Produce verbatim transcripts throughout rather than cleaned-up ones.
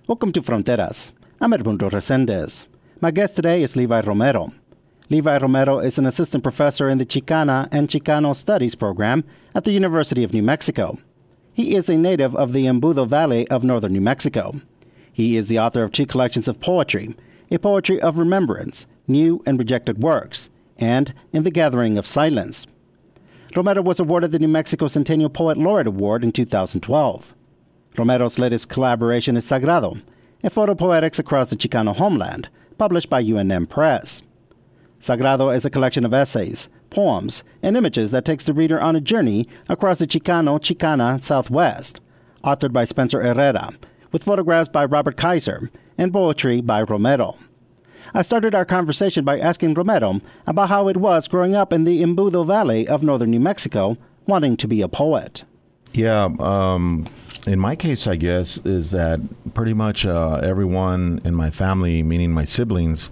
Welcome to Fronteras. I'm Edmundo Resendez. My guest today is Levi Romero. Levi Romero is an assistant professor in the Chicana and Chicano Studies program at the University of New Mexico. He is a native of the Embudo Valley of northern New Mexico. He is the author of two collections of poetry, A Poetry of Remembrance, New and Rejected Works, and In the Gathering of Silence. Romero was awarded the New Mexico Centennial Poet Laureate Award in two thousand twelve. Romero's latest collaboration is Sagrado, a photopoetics across the Chicano homeland, published by U N M Press. Sagrado is a collection of essays, poems, and images that takes the reader on a journey across the Chicano-Chicana Southwest, authored by Spencer Herrera, with photographs by Robert Kaiser and poetry by Romero. I started our conversation by asking Romero about how it was growing up in the Embudo Valley of northern New Mexico, wanting to be a poet. Yeah, um, in my case, I guess, is that pretty much uh, everyone in my family, meaning my siblings,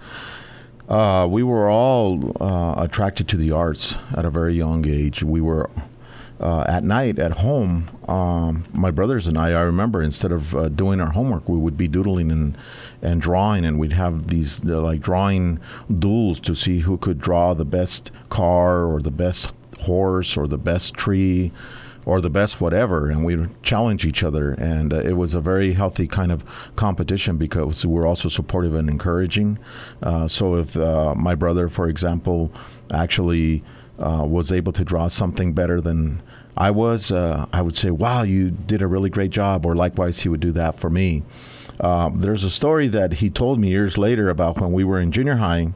uh, we were all uh, attracted to the arts at a very young age. We were uh, at night at home. Um, my brothers and I, I remember, instead of uh, doing our homework, we would be doodling and and drawing, and we'd have these uh, like drawing duels to see who could draw the best car or the best horse or the best tree or the best whatever, and we'd challenge each other. And uh, it was a very healthy kind of competition because we were also supportive and encouraging. Uh, so if uh, my brother, for example, actually uh, was able to draw something better than I was, uh, I would say, wow, you did a really great job, or likewise he would do that for me. Uh, there's a story that he told me years later about when we were in junior high,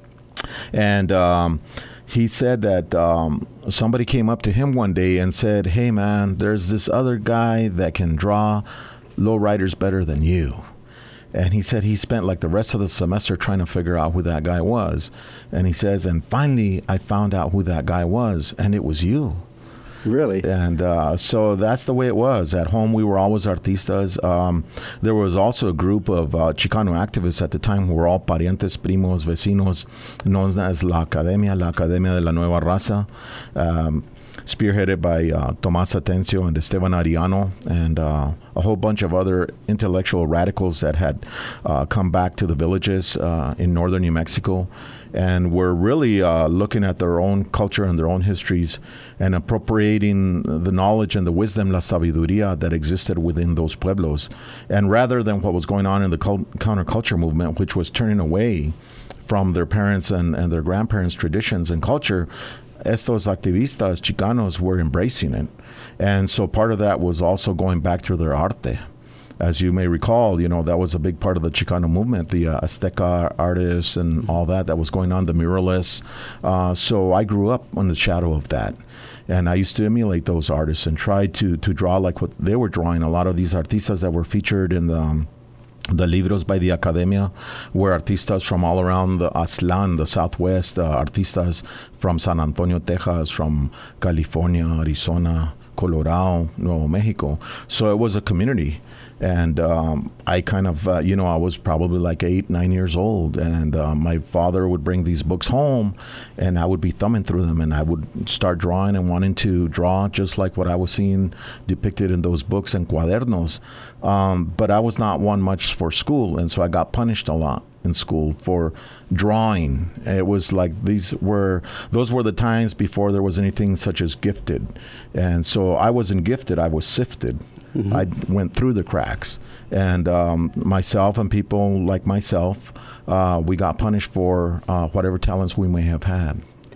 and um, he said that um, somebody came up to him one day and said, hey, man, there's this other guy that can draw lowriders better than you. And he said he spent like the rest of the semester trying to figure out who that guy was. And he says, and finally I found out who that guy was, and it was you. Really? And uh, so that's the way it was. At home, we were always artistas. Um, there was also a group of uh, Chicano activists at the time who were all parientes, primos, vecinos, known as La Academia, La Academia de la Nueva Raza, um, spearheaded by uh, Tomás Atencio and Esteban Ariano, and uh, a whole bunch of other intellectual radicals that had uh, come back to the villages uh, in northern New Mexico, and were really uh, looking at their own culture and their own histories and appropriating the knowledge and the wisdom, la sabiduría, that existed within those pueblos. And rather than what was going on in the cult- counterculture movement, which was turning away from their parents' and, and their grandparents' traditions and culture, estos activistas Chicanos were embracing it. And so part of that was also going back to their arte. As you may recall, you know, that was a big part of the Chicano movement, the uh, Azteca artists and all that that was going on, the muralists. Uh, so I grew up in the shadow of that. And I used to emulate those artists and try to, to draw like what they were drawing. A lot of these artistas that were featured in the... Um, The libros by the Academia were artistas from all around the Aztlán, the Southwest, uh, artistas from San Antonio, Texas, from California, Arizona, Colorado, Nuevo Mexico. So it was a community. And um, I kind of, uh, you know, I was probably like eight, nine years old. And uh, my father would bring these books home, and I would be thumbing through them, and I would start drawing and wanting to draw just like what I was seeing depicted in those books and cuadernos. Um, but I was not one much for school, and so I got punished a lot in school for drawing. It was like these were, those were the times before there was anything such as gifted. And so I wasn't gifted, I was sifted. Mm-hmm. I went through the cracks, and um, myself and people like myself, uh, we got punished for uh, whatever talents we may have had.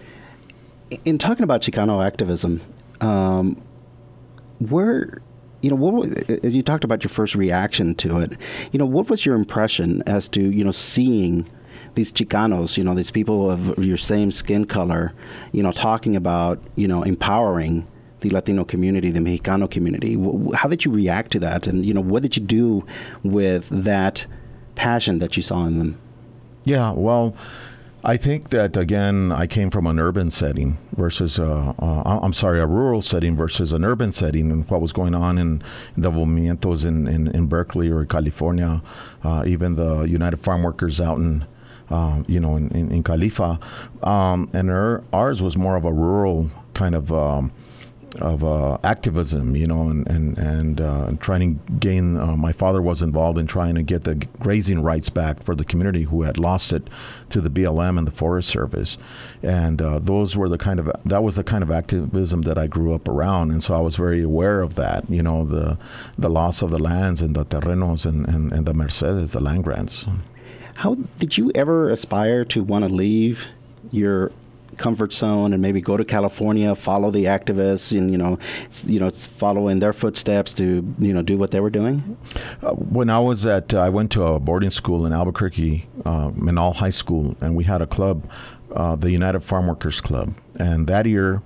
In talking about Chicano activism, um, where, you know, what, as you talked about your first reaction to it, you know, what was your impression as to, you know, seeing these Chicanos, you know, these people of your same skin color, you know, talking about, you know, empowering the Latino community, the Mexicano community? How did you react to that? And, you know, what did you do with that passion that you saw in them? Yeah, well, I think that, again, I came from an urban setting versus, uh, uh, I'm sorry, a rural setting versus an urban setting, and what was going on in the movimientos in, in, in Berkeley or California, uh, even the United Farm Workers out in, uh, you know, in, in, in Califa. Um, and our, ours was more of a rural kind of um, of uh, activism, you know, and and and uh, trying to gain. Uh, my father was involved in trying to get the grazing rights back for the community who had lost it to the B L M and the Forest Service, and uh, those were the kind of that was the kind of activism that I grew up around, and so I was very aware of that. You know, the the loss of the lands and the terrenos and, and, and the Mercedes, the land grants. How did you ever aspire to want to leave your comfort zone and maybe go to California, follow the activists, and you know, you know, follow in their footsteps to you know do what they were doing? Uh, when I was at, uh, I went to a boarding school in Albuquerque, uh, Menal High School, and we had a club, uh, the United Farm Workers Club, and that year,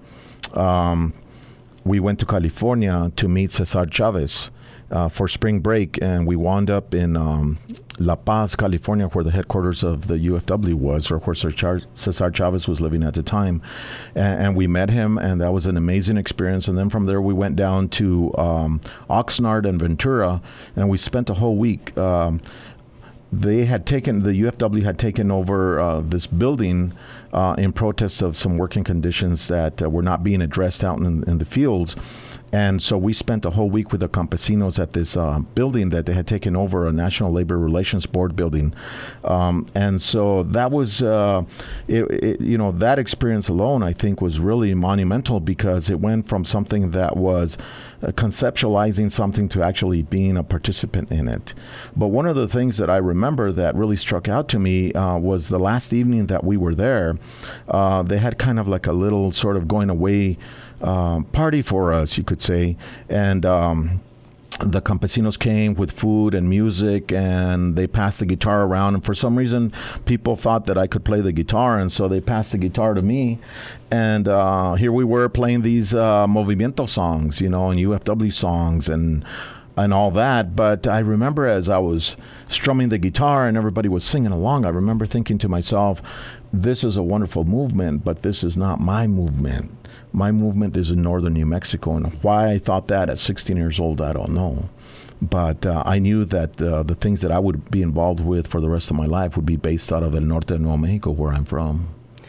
um, we went to California to meet Cesar Chavez. Uh, for spring break, and we wound up in um, La Paz, California, where the headquarters of the U F W was, or where Cesar Chavez was living at the time. And, and we met him, and that was an amazing experience. And then from there, we went down to um, Oxnard and Ventura, and we spent a whole week. Um, They had taken, the U F W had taken over uh, this building uh, in protest of some working conditions that uh, were not being addressed out in, in the fields. And so we spent a whole week with the campesinos at this uh, building that they had taken over, a National Labor Relations Board building. Um, and so that was, uh, it, it, you know, that experience alone, I think, was really monumental because it went from something that was uh, conceptualizing something to actually being a participant in it. But one of the things that I remember that really struck out to me uh, was the last evening that we were there. Uh, they had kind of like a little sort of going away Um, party for us, you could say, and um, the campesinos came with food and music, and they passed the guitar around, and for some reason people thought that I could play the guitar, and so they passed the guitar to me, and uh, here we were playing these uh, movimiento songs, you know, and U F W songs, and and all that. But I remember as I was strumming the guitar and everybody was singing along, I remember thinking to myself, this is a wonderful movement, but this is not my movement. My movement is in northern New Mexico, and why I thought that at sixteen years old, I don't know. But uh, I knew that uh, the things that I would be involved with for the rest of my life would be based out of El Norte de Nuevo Mexico, where I'm from.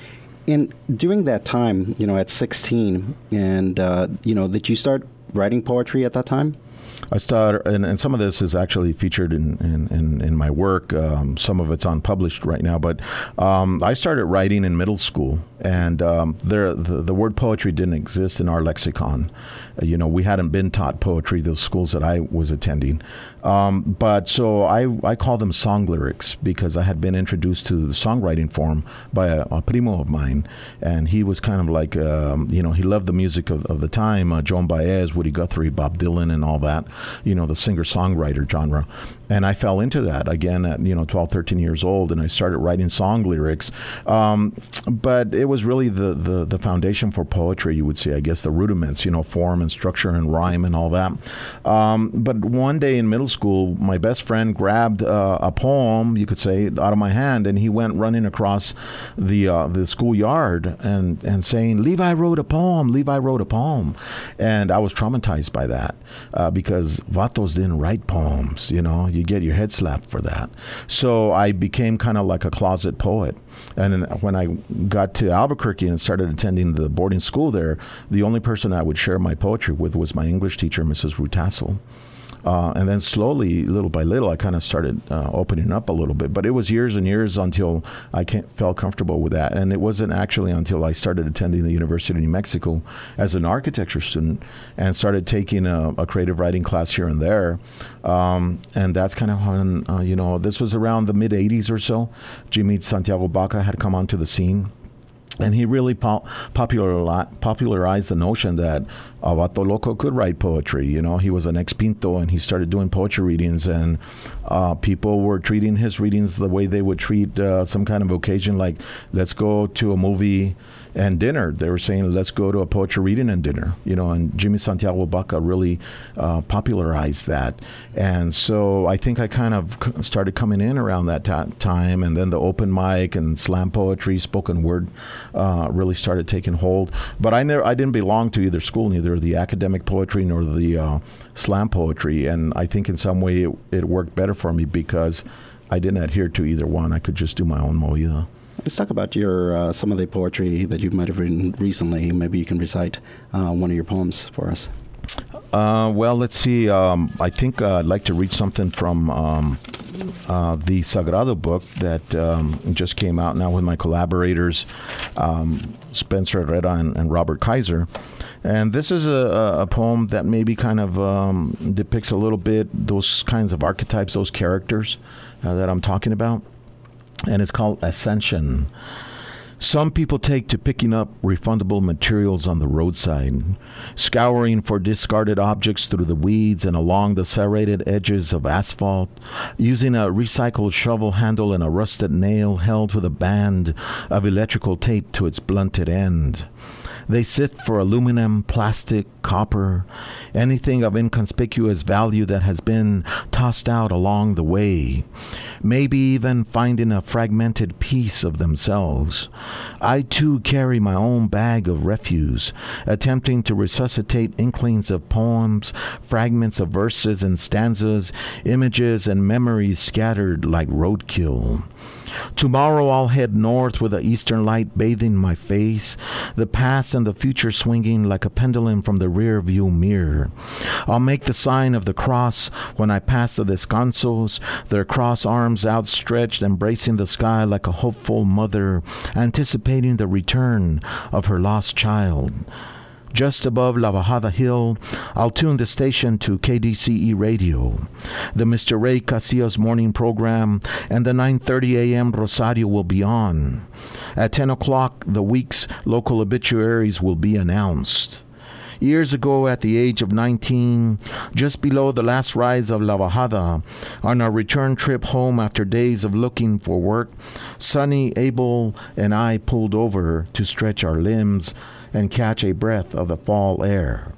And during that time, you know, at sixteen, and, uh, you know, did you start writing poetry at that time? I started, and, and some of this is actually featured in, in, in, in my work. Um, some of it's unpublished right now, but um, I started writing in middle school, and um, there the, the word poetry didn't exist in our lexicon. Uh, you know, we hadn't been taught poetry, those schools that I was attending. Um, but so I, I call them song lyrics because I had been introduced to the songwriting form by a, a primo of mine, and he was kind of like, um, you know, he loved the music of, of the time, uh, Joan Baez, Woody Guthrie, Bob Dylan, and all that. You know, the singer-songwriter genre. And I fell into that again at, you know, twelve, thirteen years old, and I started writing song lyrics. Um, but it was really the, the, the foundation for poetry, you would say, I guess, the rudiments, you know, form and structure and rhyme and all that. Um, but one day in middle school, my best friend grabbed uh, a poem, you could say, out of my hand, and he went running across the uh, the schoolyard and, and saying, Levi wrote a poem, Levi wrote a poem. And I was traumatized by that uh, because vatos didn't write poems, you know, you get your head slapped for that. So I became kind of like a closet poet. And when I got to Albuquerque and started attending the boarding school there, the only person I would share my poetry with was my English teacher, Missus Rutassel. Uh, and then slowly, little by little, I kind of started uh, opening up a little bit. But it was years and years until I can't, felt comfortable with that. And it wasn't actually until I started attending the University of New Mexico as an architecture student and started taking a, a creative writing class here and there. Um, and that's kind of when, uh, you know, this was around the mid eighties or so. Jimmy Santiago Baca had come onto the scene. And he really po- popular, popularized the notion that a vato loco could write poetry. You know, he was an ex-pinto, and he started doing poetry readings, and uh, people were treating his readings the way they would treat uh, some kind of occasion, like, let's go to a movie and dinner. They were saying, let's go to a poetry reading and dinner, you know, and Jimmy Santiago Baca really uh, popularized that. And so I think I kind of started coming in around that ta- time, and then the open mic and slam poetry, spoken word uh, really started taking hold. But I never, I didn't belong to either school, neither the academic poetry nor the uh, slam poetry. And I think in some way it, it worked better for me because I didn't adhere to either one. I could just do my own movida. Let's talk about your uh, some of the poetry that you might have written recently. Maybe you can recite uh, one of your poems for us. Uh, well, let's see. Um, I think uh, I'd like to read something from um, uh, the Sagrado book that um, just came out now with my collaborators, um, Spencer Herrera and, and Robert Kaiser. And this is a, a poem that maybe kind of um, depicts a little bit those kinds of archetypes, those characters uh, that I'm talking about. And it's called Ascension. Some people take to picking up refundable materials on the roadside, scouring for discarded objects through the weeds and along the serrated edges of asphalt, using a recycled shovel handle and a rusted nail held with a band of electrical tape to its blunted end. They sit for aluminum, plastic, copper, anything of inconspicuous value that has been tossed out along the way, maybe even finding a fragmented piece of themselves. I too carry my own bag of refuse, attempting to resuscitate inklings of poems, fragments of verses and stanzas, images and memories scattered like roadkill. Tomorrow I'll head north with the eastern light bathing my face, the past and the future swinging like a pendulum from the rear view mirror. I'll make the sign of the cross when I pass the descansos, their cross arms outstretched, embracing the sky like a hopeful mother, anticipating the return of her lost child. Just above La Bajada Hill, I'll tune the station to K D C E Radio. The Mister Ray Casillas morning program and the nine thirty a.m. Rosario will be on. At ten o'clock, the week's local obituaries will be announced. Years ago, at the age of nineteen, just below the last rise of La Bajada, on our return trip home after days of looking for work, Sonny, Abel, and I pulled over to stretch our limbs and catch a breath of the fall air.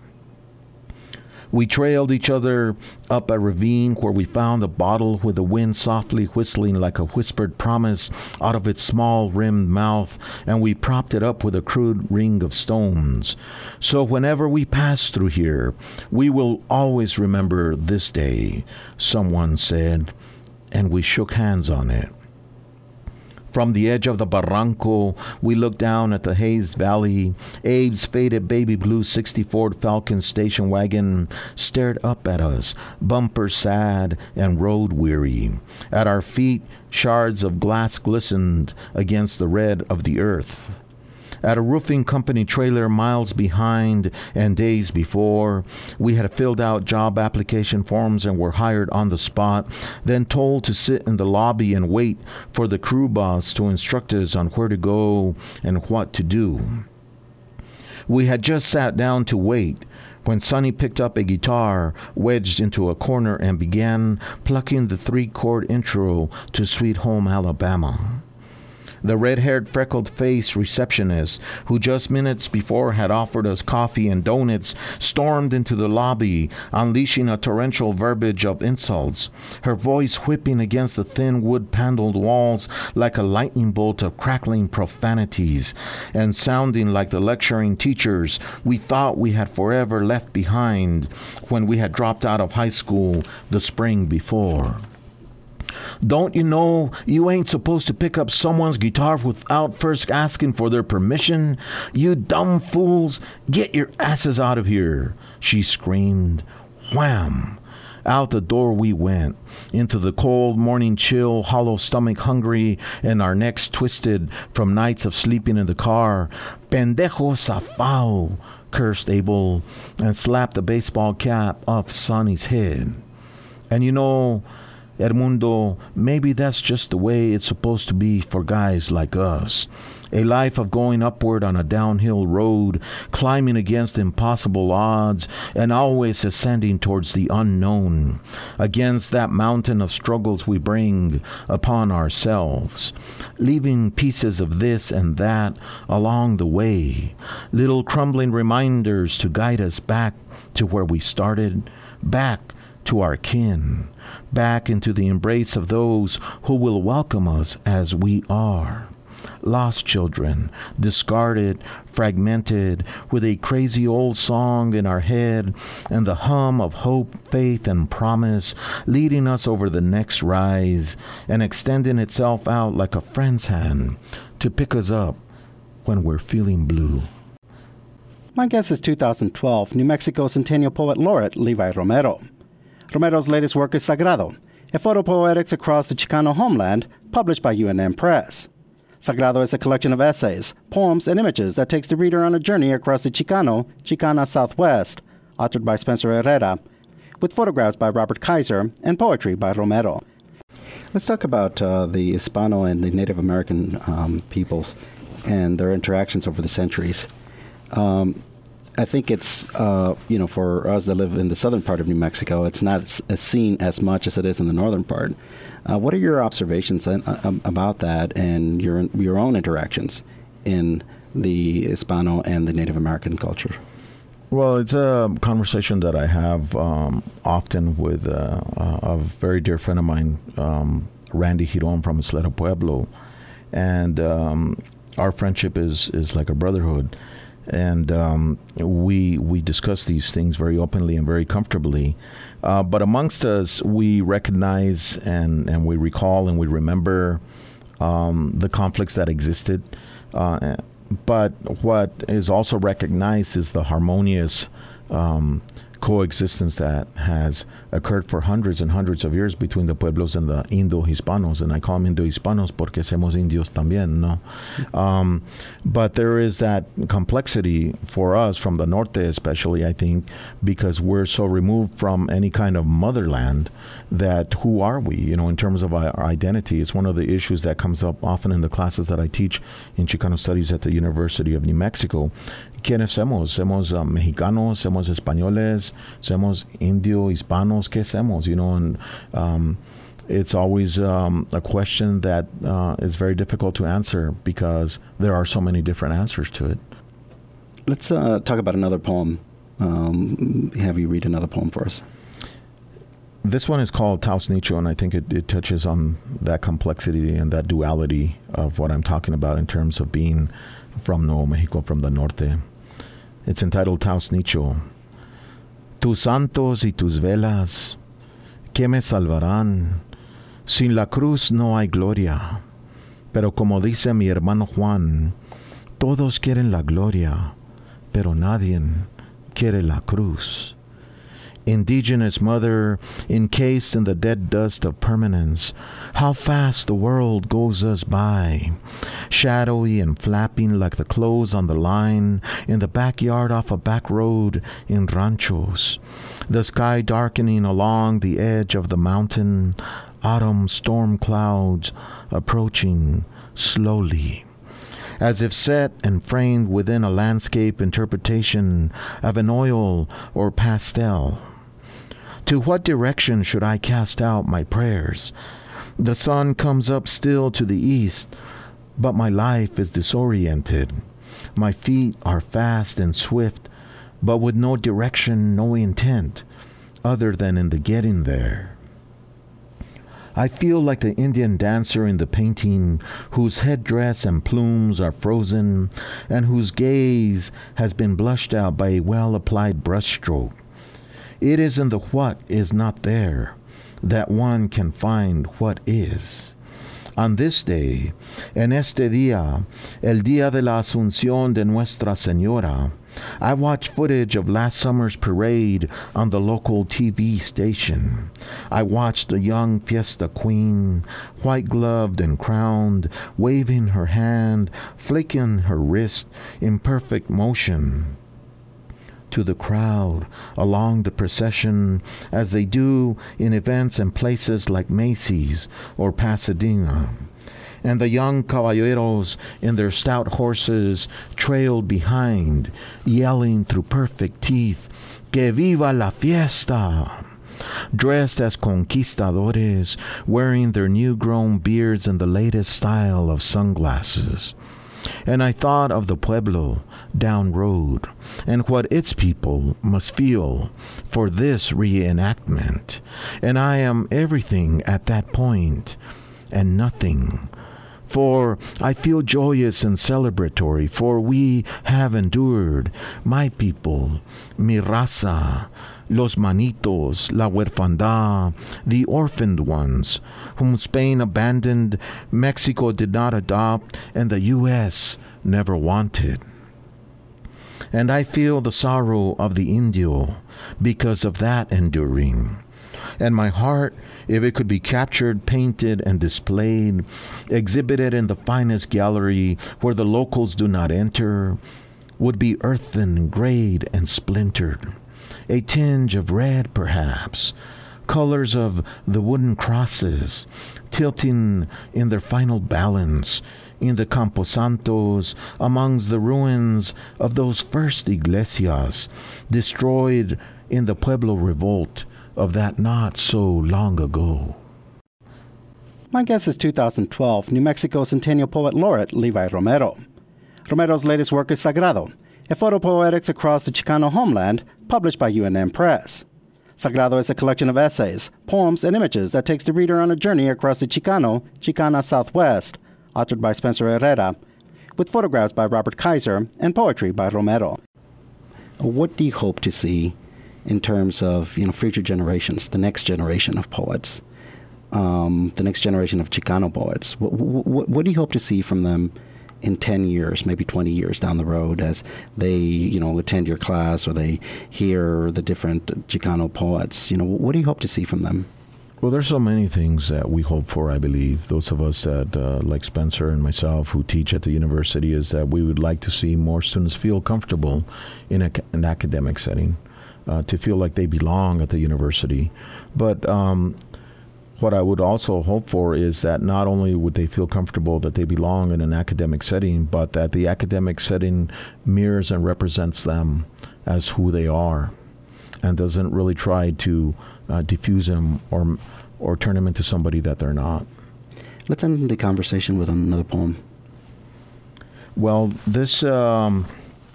We trailed each other up a ravine where we found a bottle with the wind softly whistling like a whispered promise out of its small rimmed mouth, and we propped it up with a crude ring of stones. So whenever we pass through here, we will always remember this day, someone said, and we shook hands on it. From the edge of the barranco, we looked down at the hazed valley. Abe's faded baby blue sixty-four Falcon station wagon stared up at us, bumper sad and road weary. At our feet, shards of glass glistened against the red of the earth. At a roofing company trailer miles behind and days before, we had filled out job application forms and were hired on the spot, then told to sit in the lobby and wait for the crew boss to instruct us on where to go and what to do. We had just sat down to wait when Sonny picked up a guitar wedged into a corner and began plucking the three-chord intro to Sweet Home Alabama. The red-haired, freckled-faced receptionist, who just minutes before had offered us coffee and donuts, stormed into the lobby, unleashing a torrential verbiage of insults, her voice whipping against the thin wood-paneled walls like a lightning bolt of crackling profanities, and sounding like the lecturing teachers we thought we had forever left behind when we had dropped out of high school the spring before. Don't you know you ain't supposed to pick up someone's guitar without first asking for their permission? You dumb fools, get your asses out of here, she screamed. Wham! Out the door we went, into the cold morning chill, hollow stomach hungry, and our necks twisted from nights of sleeping in the car. Pendejo zafao, cursed Abel, and slapped the baseball cap off Sonny's head. And you know, Edmundo, maybe that's just the way it's supposed to be for guys like us. A life of going upward on a downhill road, climbing against impossible odds, and always ascending towards the unknown, against that mountain of struggles we bring upon ourselves, leaving pieces of this and that along the way, little crumbling reminders to guide us back to where we started, back to our kin, back into the embrace of those who will welcome us as we are. lost children, discarded, fragmented, with a crazy old song in our head and the hum of hope, faith, and promise leading us over the next rise and extending itself out like a friend's hand to pick us up when we're feeling blue. My guess is two thousand twelve New Mexico Centennial Poet Laureate Levi Romero. Romero's latest work is Sagrado, a photopoetics across the Chicano homeland, published by U N M Press. Sagrado is a collection of essays, poems, and images that takes the reader on a journey across the Chicano, Chicana Southwest, authored by Spencer Herrera, with photographs by Robert Kaiser and poetry by Romero. Let's talk about uh, the Hispano and the Native American um, peoples and their interactions over the centuries. Um, I think it's, uh, you know, for us that live in the southern part of New Mexico, it's not as, as seen as much as it is in the northern part. Uh, what are your observations uh, um, about that and your your own interactions in the Hispano and the Native American culture? Well, it's a conversation that I have um, often with uh, a very dear friend of mine, um, Randy Giron from Isleta Pueblo. And um, our friendship is, is like a brotherhood. And um, we we discuss these things very openly and very comfortably. Uh, but amongst us, we recognize and, and we recall and we remember um, the conflicts that existed. Uh, but what is also recognized is the harmonious um, coexistence that has occurred for hundreds and hundreds of years between the pueblos and the Indo-Hispanos, and I call them Indo-Hispanos porque somos indios también, no? Um, but there is that complexity for us from the norte especially, I think, because we're so removed from any kind of motherland that who are we, you know, in terms of our identity? It's one of the issues that comes up often in the classes that I teach in Chicano Studies at the University of New Mexico. ¿Quiénes somos? ¿Somos uh, mexicanos? ¿Somos españoles? ¿Somos indio, hispanos? ¿Qué somos? You know, and um, it's always um, a question that uh, is very difficult to answer because there are so many different answers to it. Let's uh, talk about another poem. Um, have you read another poem for us? This one is called Taos Nicho, and I think it, it touches on that complexity and that duality of what I'm talking about in terms of being from Nuevo Mexico, from the norte. It's entitled Taos Nicho. Tus santos y tus velas, ¿qué me salvarán? Sin la cruz no hay gloria. Pero como dice mi hermano Juan, todos quieren la gloria, pero nadie quiere la cruz. Indigenous mother, encased in the dead dust of permanence, how fast the world goes us by, shadowy and flapping like the clothes on the line in the backyard off a back road in ranchos, the sky darkening along the edge of the mountain, autumn storm clouds approaching slowly, as if set and framed within a landscape interpretation of an oil or pastel. To what direction should I cast out my prayers? The sun comes up still to the east, but my life is disoriented. My feet are fast and swift, but with no direction, no intent, other than in the getting there. I feel like the Indian dancer in the painting whose headdress and plumes are frozen and whose gaze has been blushed out by a well-applied brushstroke. It is in the what is not there that one can find what is. On this day, en este día, el día de la Asunción de Nuestra Señora, I watched footage of last summer's parade on the local T V station. I watched a young fiesta queen, white-gloved and crowned, waving her hand, flicking her wrist in perfect motion to the crowd along the procession, as they do in events and places like Macy's or Pasadena. And the young caballeros in their stout horses trailed behind, yelling through perfect teeth, "Que viva la fiesta!" Dressed as conquistadores, wearing their new-grown beards and the latest style of sunglasses. And I thought of the pueblo down road and what its people must feel for this reenactment. And I am everything at that point and nothing For I feel joyous and celebratory, for we have endured, my people, mi raza, los manitos, la huerfandad, the orphaned ones, whom Spain abandoned, Mexico did not adopt, and the U S never wanted. And I feel the sorrow of the Indio because of that enduring. And my heart, if it could be captured, painted, and displayed, exhibited in the finest gallery where the locals do not enter, would be earthen, grayed, and splintered. A tinge of red, perhaps, colors of the wooden crosses, tilting in their final balance in the Camposantos, amongst the ruins of those first iglesias, destroyed in the Pueblo revolt of that not so long ago. My guess is two thousand twelve New Mexico Centennial Poet Laureate Levi Romero. Romero's latest work is Sagrado, a photopoetics across the Chicano homeland, published by U N M Press. Sagrado is a collection of essays, poems, and images that takes the reader on a journey across the Chicano, Chicana Southwest, authored by Spencer Herrera, with photographs by Robert Kaiser and poetry by Romero. What do you hope to see in terms of, you know, future generations, the next generation of poets, um, the next generation of Chicano poets? What, what, what do you hope to see from them in ten years, maybe twenty years down the road, as they, you know, attend your class or they hear the different Chicano poets? You know, what do you hope to see from them? Well, there's so many things that we hope for, I believe. Those of us that, uh, like Spencer and myself, who teach at the university, is that we would like to see more students feel comfortable in a, an academic setting, uh, to feel like they belong at the university. But um, what I would also hope for is that not only would they feel comfortable that they belong in an academic setting, but that the academic setting mirrors and represents them as who they are, and doesn't really try to uh, diffuse them or or turn them into somebody that they're not. Let's end the conversation with another poem. Well, this um,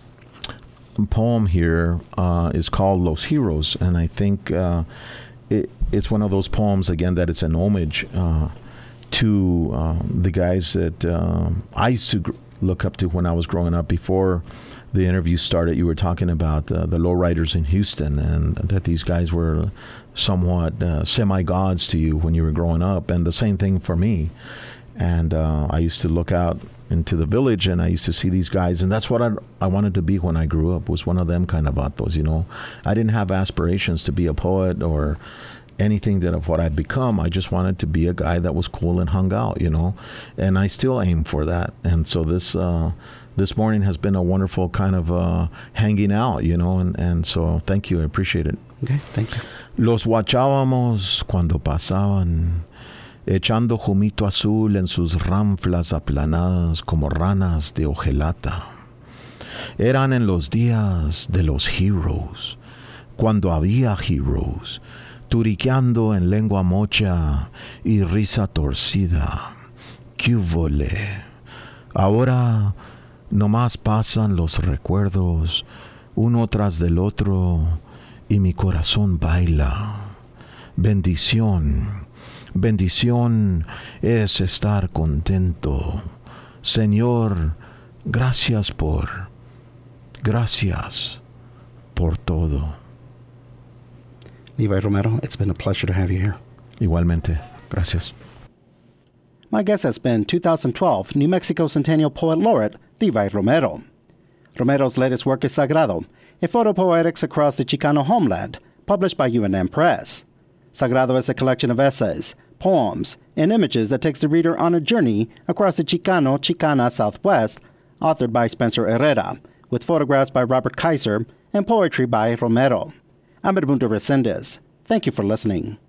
poem here uh, is called Los Heroes, and I think uh, it, it's one of those poems, again, that it's an homage uh, to uh, the guys that uh, I used to gr- look up to when I was growing up. Before the interview started, you were talking about uh, the lowriders in Houston, and that these guys were somewhat uh, semi-gods to you when you were growing up, and the same thing for me. And uh, I used to look out into the village, and I used to see these guys, and that's what I, I wanted to be when I grew up, was one of them kind of vatos, you know. I didn't have aspirations to be a poet or anything that of what I'd become. I just wanted to be a guy that was cool and hung out, you know, and I still aim for that. And so this uh, this morning has been a wonderful kind of uh, hanging out, you know, and, and so thank you. I appreciate it. Okay, thank you. Los guachábamos cuando pasaban, echando jumito azul en sus ranflas aplanadas como ranas de hojelata. Eran en los días de los heroes, cuando había heroes, turiqueando en lengua mocha y risa torcida. ¡Qué vole! Ahora nomás pasan los recuerdos, uno tras del otro, y mi corazón baila. Bendición, bendición es estar contento. Señor, gracias por, gracias por todo. Levi Romero, it's been a pleasure to have you here. Igualmente. Gracias. My guest has been two thousand twelve New Mexico Centennial Poet Laureate Levi Romero. Romero's latest work is Sagrado, a photopoetics across the Chicano homeland, published by U N M Press. Sagrado is a collection of essays, poems, and images that takes the reader on a journey across the Chicano, Chicana Southwest, authored by Spencer Herrera, with photographs by Robert Kaiser and poetry by Romero. I'm Edmundo Resendez. Thank you for listening.